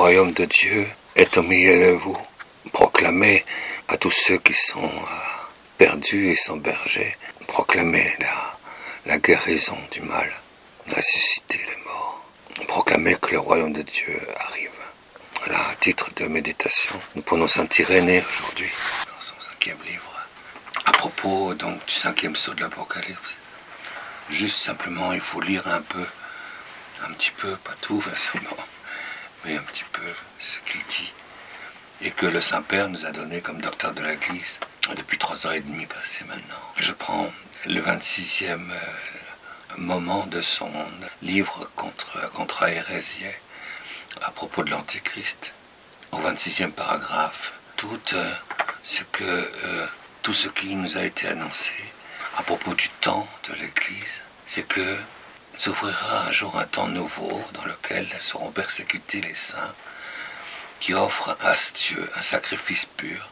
royaume de Dieu est au milieu de vous. Proclamez à tous ceux qui sont perdus et sans berger, proclamez la guérison du mal, ressusciter les morts, proclamez que le royaume de Dieu arrive. Voilà, à titre de méditation, nous prenons Saint Irénée aujourd'hui, dans son 5e livre, à propos donc du 5e sceau de l'Apocalypse. Juste simplement, il faut lire un petit peu, pas tout forcément, mais un petit peu ce qu'il dit, et que le Saint-Père nous a donné comme docteur de l'Église depuis 3 ans et demi passés maintenant. Je prends le 26e moment de son livre Contra Hérésie, à propos de l'Antéchrist, au 26e paragraphe, tout ce qui nous a été annoncé à propos du temps de l'Église, c'est que s'ouvrira un jour un temps nouveau dans lequel seront persécutés les saints qui offrent à Dieu un sacrifice pur.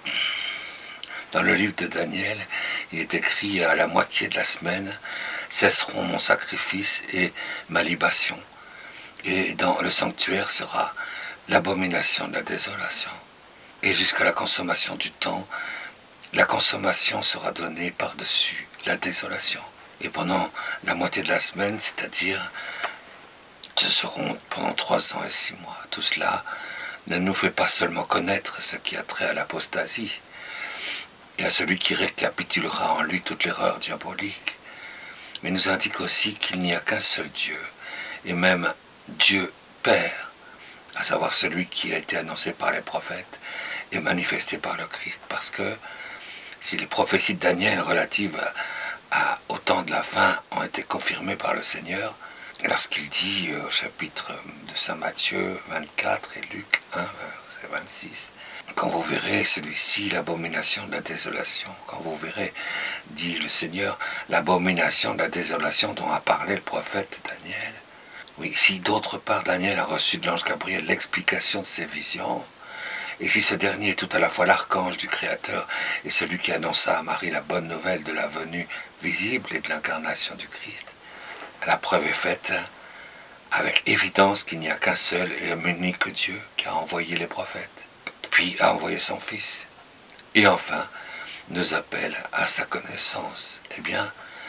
Dans le livre de Daniel, il est écrit: à la moitié de la semaine cesseront mon sacrifice et ma libation, et dans le sanctuaire sera l'abomination de la désolation. Et jusqu'à la consommation du temps, la consommation sera donnée par-dessus la désolation. Et pendant la moitié de la semaine, c'est-à-dire, ce seront pendant 3 ans et 6 mois. Tout cela ne nous fait pas seulement connaître ce qui a trait à l'apostasie et à celui qui récapitulera en lui toute l'erreur diabolique, mais nous indique aussi qu'il n'y a qu'un seul Dieu, et même Dieu Père, à savoir celui qui a été annoncé par les prophètes et manifesté par le Christ, parce que si les prophéties de Daniel relatives au temps de la fin ont été confirmées par le Seigneur, lorsqu'il dit au chapitre de Saint Matthieu 24 et Luc 1, verset 26, quand vous verrez celui-ci, l'abomination de la désolation, quand vous verrez, dit le Seigneur, l'abomination de la désolation dont a parlé le prophète Daniel. Oui, si d'autre part Daniel a reçu de l'ange Gabriel l'explication de ses visions, et si ce dernier est tout à la fois l'archange du Créateur et celui qui annonça à Marie la bonne nouvelle de la venue visible et de l'incarnation du Christ, la preuve est faite avec évidence qu'il n'y a qu'un seul et un unique Dieu qui a envoyé les prophètes, puis a envoyé son Fils, et enfin nous appelle à sa connaissance, eh bien,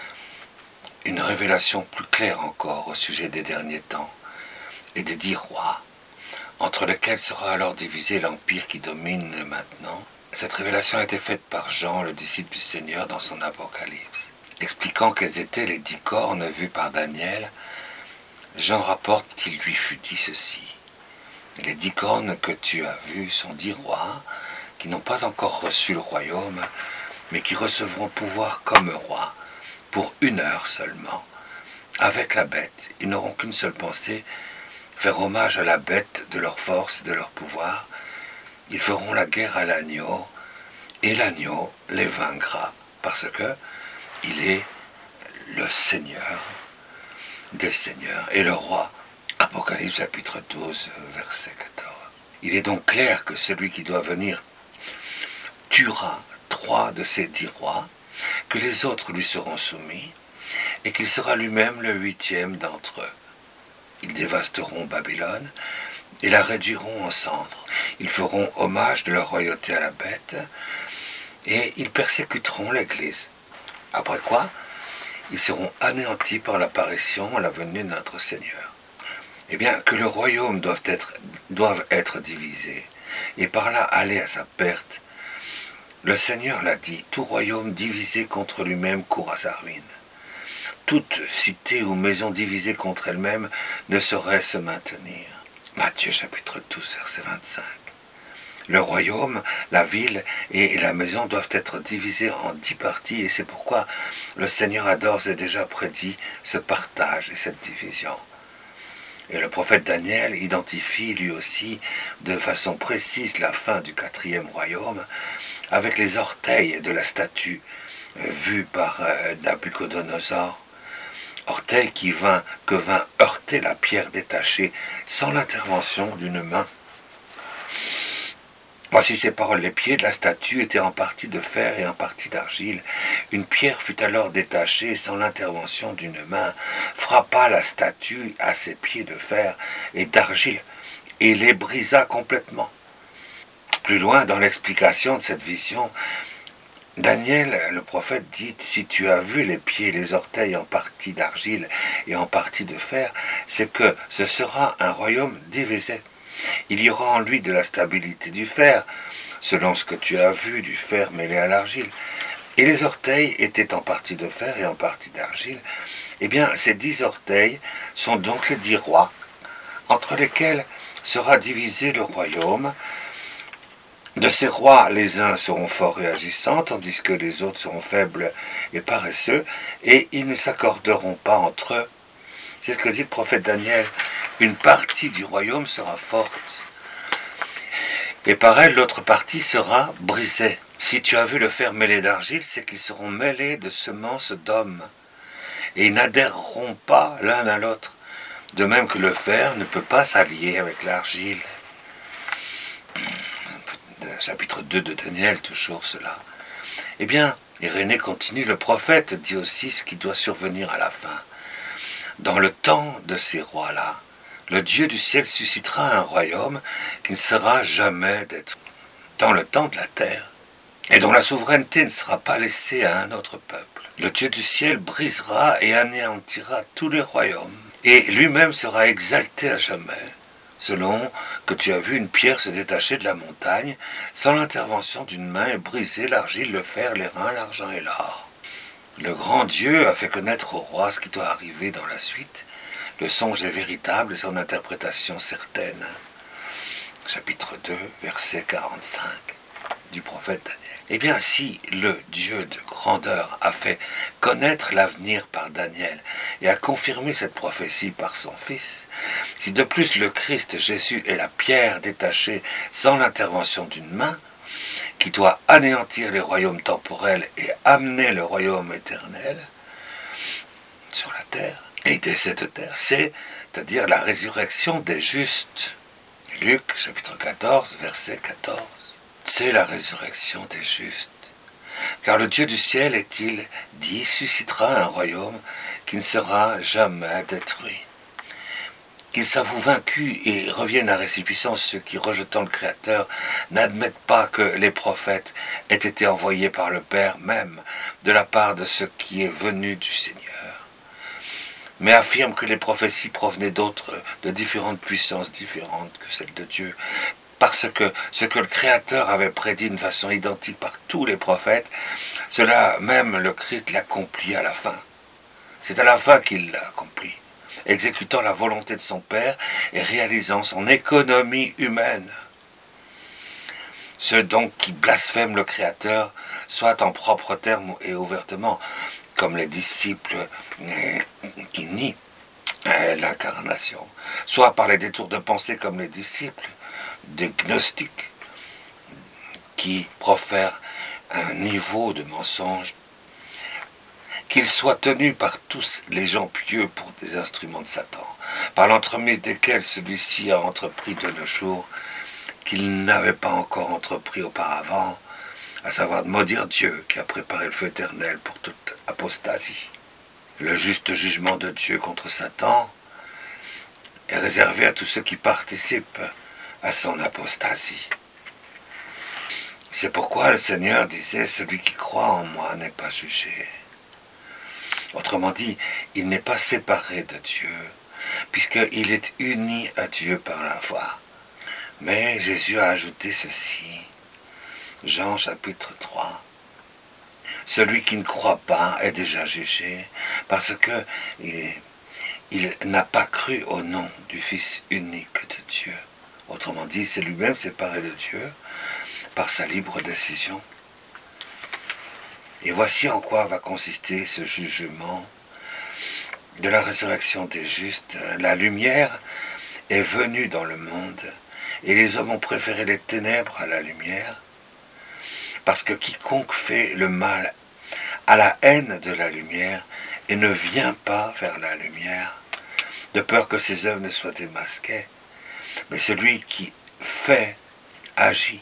une révélation plus claire encore au sujet des derniers temps et des 10 rois, entre lesquels sera alors divisé l'empire qui domine maintenant. Cette révélation a été faite par Jean, le disciple du Seigneur, dans son Apocalypse. Expliquant quelles étaient les 10 cornes vues par Daniel, Jean rapporte qu'il lui fut dit ceci: les 10 cornes que tu as vues sont 10 rois qui n'ont pas encore reçu le royaume, mais qui recevront pouvoir comme rois pour 1 heure seulement, avec la bête. Ils n'auront qu'une seule pensée: faire hommage à la bête de leur force et de leur pouvoir. Ils feront la guerre à l'agneau, et l'agneau les vaincra, parce que il est le Seigneur des seigneurs et le roi. Apocalypse chapitre 12, verset 14. Il est donc clair que celui qui doit venir tuera 3 de ces 10 rois, que les autres lui seront soumis, et qu'il sera lui-même le 8e d'entre eux. Ils dévasteront Babylone et la réduiront en cendres. Ils feront hommage de leur royauté à la bête, et ils persécuteront l'Église. Après quoi, ils seront anéantis par l'apparition à la venue de notre Seigneur. Eh bien, que le royaume doivent être divisés, et par là aller à sa perte. Le Seigneur l'a dit: tout royaume divisé contre lui-même court à sa ruine. Toute cité ou maison divisée contre elle-même ne saurait se maintenir. Matthieu chapitre 12, verset 25. Le royaume, la ville et la maison doivent être divisés en 10 parties, et c'est pourquoi le Seigneur a d'ores et déjà prédit ce partage et cette division. Et le prophète Daniel identifie lui aussi de façon précise la fin du 4e royaume avec les orteils de la statue vue par Nabuchodonosor, orteil que vint heurter la pierre détachée sans l'intervention d'une main. Voici ces paroles: les pieds de la statue étaient en partie de fer et en partie d'argile. Une pierre fut alors détachée sans l'intervention d'une main, frappa la statue à ses pieds de fer et d'argile, et les brisa complètement. Plus loin dans l'explication de cette vision, Daniel, le prophète, dit « Si tu as vu les pieds et les orteils en partie d'argile et en partie de fer, c'est que ce sera un royaume divisé. Il y aura en lui de la stabilité du fer, selon ce que tu as vu, du fer mêlé à l'argile. Et les orteils étaient en partie de fer et en partie d'argile. Eh bien, ces 10 orteils sont donc les 10 rois, entre lesquels sera divisé le royaume. De ces rois, les uns seront forts et agissants, tandis que les autres seront faibles et paresseux, et ils ne s'accorderont pas entre eux. C'est ce que dit le prophète Daniel. Une partie du royaume sera forte, et par elle, l'autre partie sera brisée. Si tu as vu le fer mêlé d'argile, c'est qu'ils seront mêlés de semences d'hommes, et ils n'adhéreront pas l'un à l'autre, de même que le fer ne peut pas s'allier avec l'argile. Chapitre 2 de Daniel, toujours cela. Eh bien, Irénée continue, le prophète dit aussi ce qui doit survenir à la fin. Dans le temps de ces rois-là, le Dieu du ciel suscitera un royaume qui ne sera jamais détruit dans le temps de la terre, et dont la souveraineté ne sera pas laissée à un autre peuple. Le Dieu du ciel brisera et anéantira tous les royaumes, et lui-même sera exalté à jamais, selon que tu as vu une pierre se détacher de la montagne, sans l'intervention d'une main, et briser l'argile, le fer, les reins, l'argent et l'or. Le grand Dieu a fait connaître au roi ce qui doit arriver dans la suite. Le songe est véritable et son interprétation certaine. Chapitre 2, verset 45 du prophète Daniel. Eh bien, si le Dieu de grandeur a fait connaître l'avenir par Daniel et a confirmé cette prophétie par son Fils, si de plus le Christ Jésus est la pierre détachée sans l'intervention d'une main, qui doit anéantir les royaumes temporels et amener le royaume éternel sur la terre, et dès cette terre, c'est-à-dire la résurrection des justes. Luc, chapitre 14, verset 14. C'est la résurrection des justes. Car le Dieu du ciel, est-il dit, suscitera un royaume qui ne sera jamais détruit. Qu'ils s'avouent vaincus et reviennent à récipiscence ceux qui, rejetant le Créateur, n'admettent pas que les prophètes aient été envoyés par le Père même de la part de ce qui est venu du Seigneur, mais affirment que les prophéties provenaient de différentes puissances différentes que celles de Dieu, parce que ce que le Créateur avait prédit d'une façon identique par tous les prophètes, cela même le Christ l'accomplit à la fin. C'est à la fin qu'il l'a accompli, exécutant la volonté de son Père et réalisant son économie humaine. Ceux donc qui blasphèment le Créateur, soit en propres termes et ouvertement, comme les disciples qui nient l'incarnation, soit par les détours de pensée comme les disciples des gnostiques qui profèrent un niveau de mensonge, qu'ils soient tenus par tous les gens pieux pour des instruments de Satan, par l'entremise desquels celui-ci a entrepris de nos jours qu'il n'avait pas encore entrepris auparavant, à savoir de maudire Dieu qui a préparé le feu éternel pour toute apostasie. Le juste jugement de Dieu contre Satan est réservé à tous ceux qui participent à son apostasie. C'est pourquoi le Seigneur disait « Celui qui croit en moi n'est pas jugé ». Autrement dit, il n'est pas séparé de Dieu, puisqu'il est uni à Dieu par la foi. Mais Jésus a ajouté ceci, Jean chapitre 3. Celui qui ne croit pas est déjà jugé, parce que il n'a pas cru au nom du Fils unique de Dieu. Autrement dit, c'est lui-même séparé de Dieu par sa libre décision. Et voici en quoi va consister ce jugement de la résurrection des justes. La lumière est venue dans le monde, et les hommes ont préféré les ténèbres à la lumière, parce que quiconque fait le mal a la haine de la lumière et ne vient pas vers la lumière, de peur que ses œuvres ne soient démasquées. Mais celui qui fait, agit,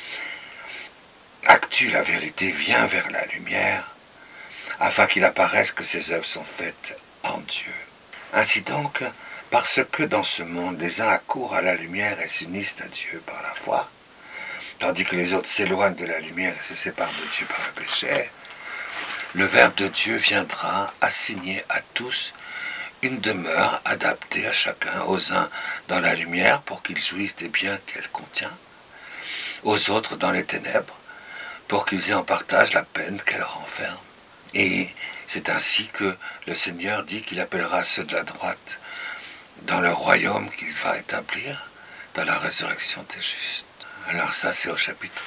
actue la vérité, vient vers la lumière, afin qu'il apparaisse que ses œuvres sont faites en Dieu. Ainsi donc, Parce que dans ce monde, les uns accourent à la lumière et s'unissent à Dieu par la foi, tandis que les autres s'éloignent de la lumière et se séparent de Dieu par le péché, le Verbe de Dieu viendra assigner à tous une demeure adaptée à chacun, aux uns dans la lumière pour qu'ils jouissent des biens qu'elle contient, aux autres dans les ténèbres pour qu'ils aient en partage la peine qu'elle renferme. Et c'est ainsi que le Seigneur dit qu'il appellera ceux de la droite dans le royaume qu'il va établir dans la résurrection des justes. Alors ça, c'est au chapitre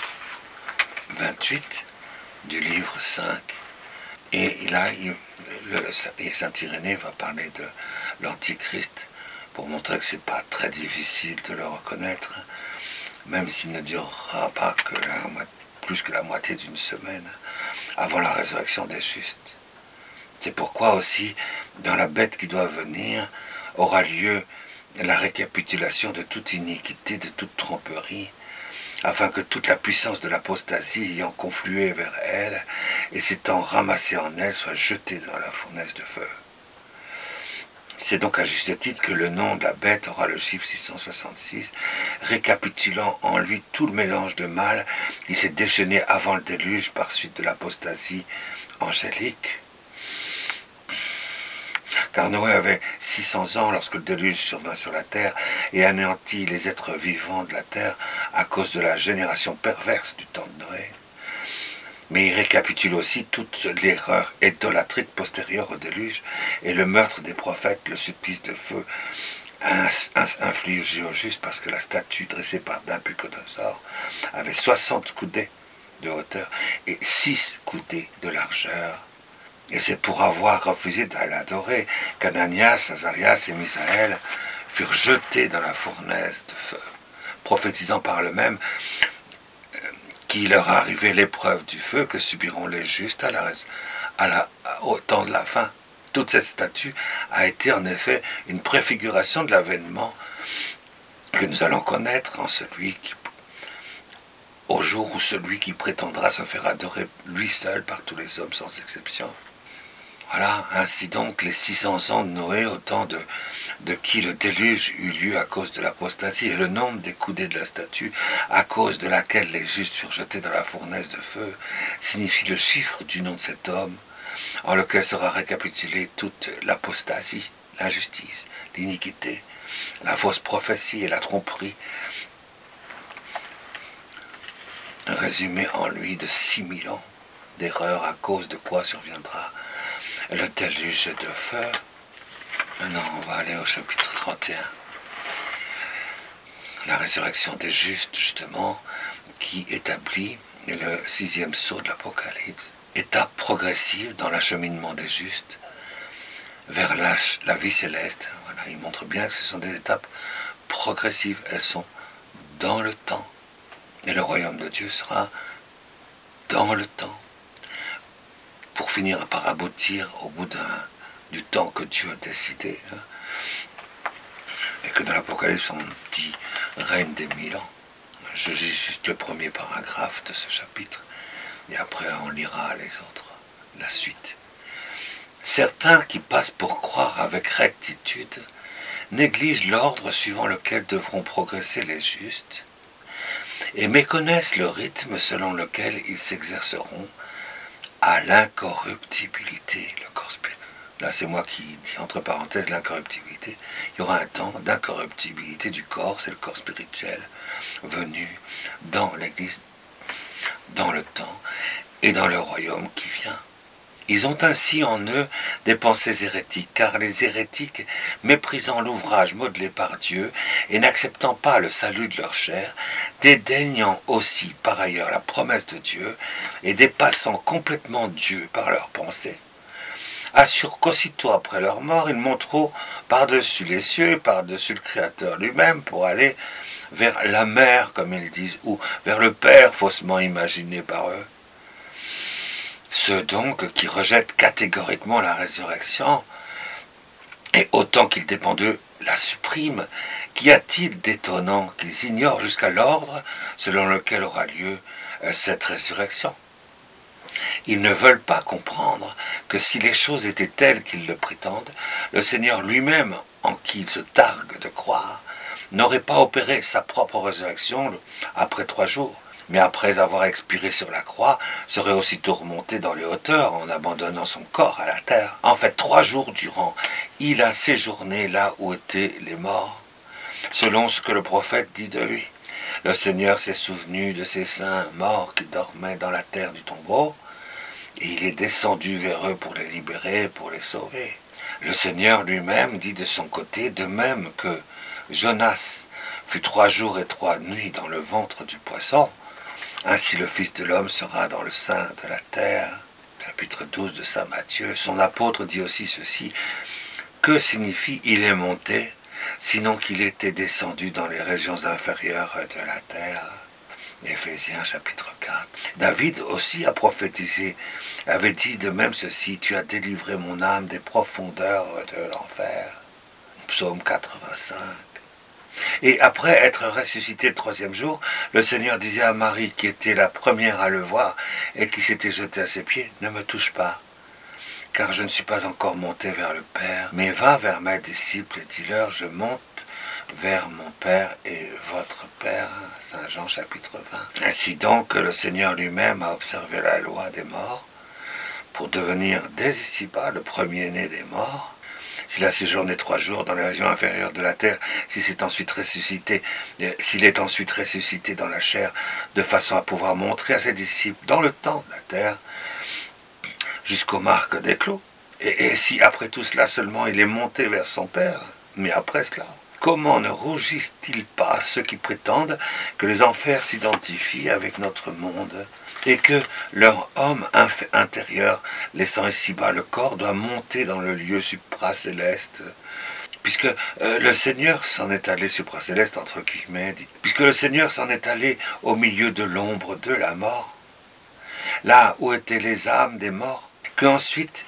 28 du livre 5. Et là, Saint Irénée va parler de l'Antichrist pour montrer que c'est pas très difficile de le reconnaître, même s'il ne durera pas que plus que la moitié d'une semaine avant la résurrection des justes. C'est pourquoi aussi, dans la bête qui doit venir, aura lieu la récapitulation de toute iniquité, de toute tromperie, afin que toute la puissance de l'apostasie ayant conflué vers elle et s'étant ramassée en elle soit jetée dans la fournaise de feu. C'est donc à juste titre que le nom de la bête aura le chiffre 666, récapitulant en lui tout le mélange de mal qui s'est déchaîné avant le déluge par suite de l'apostasie angélique. Car Noé avait 600 ans lorsque le déluge survint sur la terre et anéantit les êtres vivants de la terre à cause de la génération perverse du temps de Noé. Mais il récapitule aussi toute l'erreur idolâtrique postérieure au déluge et le meurtre des prophètes, le supplice de feu infligé aux justes parce que la statue dressée par Nabuchodonosor avait 60 coudées de hauteur et 6 coudées de largeur. Et c'est pour avoir refusé de l'adorer qu'Ananias, Azarias et Misaël furent jetés dans la fournaise de feu, prophétisant par le même qu'il leur arrivait l'épreuve du feu que subiront les justes au temps de la fin. Toute cette statue a été en effet une préfiguration de l'avènement que nous allons connaître au jour où celui qui prétendra se faire adorer lui seul par tous les hommes sans exception. Voilà, ainsi donc les 600 ans de Noé, au temps de qui le déluge eut lieu à cause de l'apostasie, et le nombre des coudées de la statue, à cause de laquelle les justes furent jetés dans la fournaise de feu, signifie le chiffre du nom de cet homme, en lequel sera récapitulée toute l'apostasie, l'injustice, l'iniquité, la fausse prophétie et la tromperie, résumé en lui de 6000 ans d'erreur, à cause de quoi surviendra le déluge de feu. Maintenant, on va aller au chapitre 31. La résurrection des justes, justement, qui établit le 6e sceau de l'Apocalypse. Étape progressive dans l'acheminement des justes vers la vie céleste. Voilà, il montre bien que ce sont des étapes progressives. Elles sont dans le temps. Et le royaume de Dieu sera dans le temps, pour finir par aboutir au bout du temps que Dieu a décidé, et que dans l'Apocalypse on dit règne des 1000 ans. Je lis juste le premier paragraphe de ce chapitre, et après on lira les autres, la suite. Certains qui passent pour croire avec rectitude négligent l'ordre suivant lequel devront progresser les justes, et méconnaissent le rythme selon lequel ils s'exerceront à l'incorruptibilité. Le corps spirituel. Là, c'est moi qui dis entre parenthèses l'incorruptibilité. Il y aura un temps d'incorruptibilité du corps, c'est le corps spirituel, venu dans l'Église, dans le temps et dans le royaume qui vient. Ils ont ainsi en eux des pensées hérétiques, car les hérétiques, méprisant l'ouvrage modelé par Dieu et n'acceptant pas le salut de leur chair, dédaignant aussi par ailleurs la promesse de Dieu et dépassant complètement Dieu par leurs pensées, assurent qu'aussitôt après leur mort, ils monteront par-dessus les cieux et par-dessus le Créateur lui-même pour aller vers la mer, comme ils disent, ou vers le Père faussement imaginé par eux. Ceux donc qui rejettent catégoriquement la résurrection, et autant qu'il dépend d'eux, la suppriment, qu'y a-t-il d'étonnant qu'ils ignorent jusqu'à l'ordre selon lequel aura lieu cette résurrection? Ils ne veulent pas comprendre que si les choses étaient telles qu'ils le prétendent, le Seigneur lui-même en qui il se targue de croire, n'aurait pas opéré sa propre résurrection après 3 jours, mais après avoir expiré sur la croix, serait aussitôt remonté dans les hauteurs en abandonnant son corps à la terre. En fait, 3 jours durant, il a séjourné là où étaient les morts, selon ce que le prophète dit de lui. Le Seigneur s'est souvenu de ses saints morts qui dormaient dans la terre du tombeau, et il est descendu vers eux pour les libérer, pour les sauver. Le Seigneur lui-même dit de son côté, de même que Jonas fut 3 jours et 3 nuits dans le ventre du poisson, ainsi le Fils de l'homme sera dans le sein de la terre. Chapitre 12 de saint Matthieu. Son apôtre dit aussi ceci. Que signifie « il est monté » sinon qu'il était descendu dans les régions inférieures de la terre? Éphésiens chapitre 4. David aussi a prophétisé, avait dit de même ceci, tu as délivré mon âme des profondeurs de l'enfer. Psaume 85. Et après être ressuscité le 3e jour, le Seigneur disait à Marie, qui était la première à le voir et qui s'était jetée à ses pieds, ne me touche pas, car je ne suis pas encore monté vers le Père, mais va vers mes disciples et dis-leur, je monte vers mon Père et votre Père. Saint Jean chapitre 20. Ainsi donc, le Seigneur lui-même a observé la loi des morts pour devenir dès ici-bas le premier-né des morts. S'il a séjourné 3 jours dans les régions inférieures de la terre, s'il est ensuite ressuscité dans la chair, de façon à pouvoir montrer à ses disciples dans le temps de la terre, jusqu'aux marques des clous. Et si après tout cela seulement il est monté vers son Père, mais après cela, comment ne rougissent-ils pas ceux qui prétendent que les enfers s'identifient avec notre monde et que leur homme intérieur, laissant ici-bas le corps, doit monter dans le lieu supracéleste, puisque le Seigneur s'en est allé supracéleste, entre guillemets, puisque le Seigneur s'en est allé au milieu de l'ombre de la mort, là où étaient les âmes des morts, qu'ensuite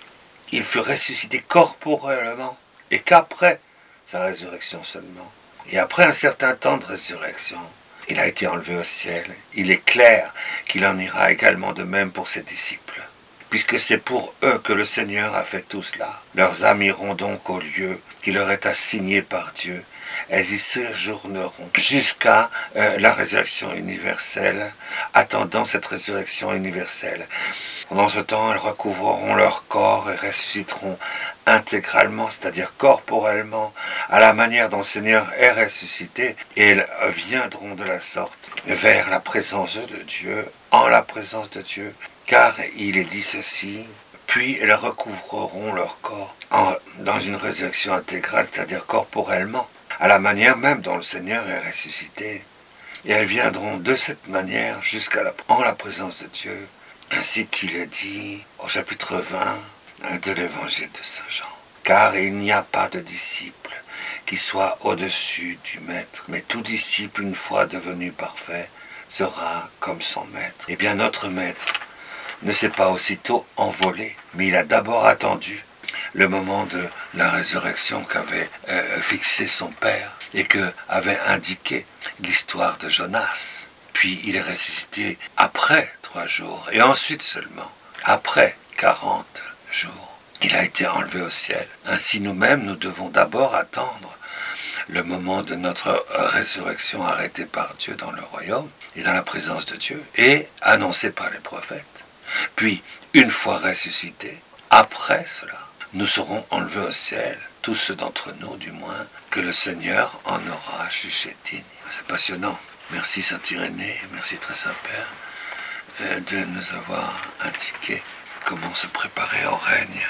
il fut ressuscité corporellement, et qu'après sa résurrection seulement, et après un certain temps de résurrection, il a été enlevé au ciel. Il est clair qu'il en ira également de même pour ses disciples, puisque c'est pour eux que le Seigneur a fait tout cela. Leurs âmes iront donc au lieu qui leur est assigné par Dieu. Elles y séjourneront jusqu'à la résurrection universelle, attendant cette résurrection universelle. Pendant ce temps, elles recouvreront leur corps et ressusciteront intégralement, c'est-à-dire corporellement, à la manière dont le Seigneur est ressuscité, et elles viendront de la sorte vers la présence de Dieu, en la présence de Dieu, car il est dit ceci, puis elles recouvreront leur corps dans une résurrection intégrale, c'est-à-dire corporellement, à la manière même dont le Seigneur est ressuscité, et elles viendront de cette manière en la présence de Dieu, ainsi qu'il est dit au chapitre 20 de l'évangile de Saint Jean. Car il n'y a pas de disciple qui soit au-dessus du maître, mais tout disciple, une fois devenu parfait, sera comme son maître. Eh bien, notre maître ne s'est pas aussitôt envolé, mais il a d'abord attendu le moment de la résurrection qu'avait fixé son père et que avait indiqué l'histoire de Jonas. Puis il est ressuscité après 3 jours, et ensuite seulement, après 40 jours, il a été enlevé au ciel. Ainsi nous-mêmes, nous devons d'abord attendre le moment de notre résurrection arrêtée par Dieu dans le royaume et dans la présence de Dieu, et annoncée par les prophètes. Puis, une fois ressuscités, après cela, nous serons enlevés au ciel, tous ceux d'entre nous, du moins, que le Seigneur en aura jugé dignes. C'est passionnant. Merci Saint-Irénée, merci Très Saint-Père de nous avoir indiqué comment se préparer au règne,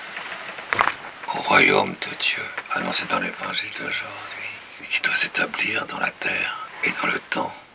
au royaume de Dieu, annoncé dans l'évangile d'aujourd'hui, et qui doit s'établir dans la terre et dans le temps.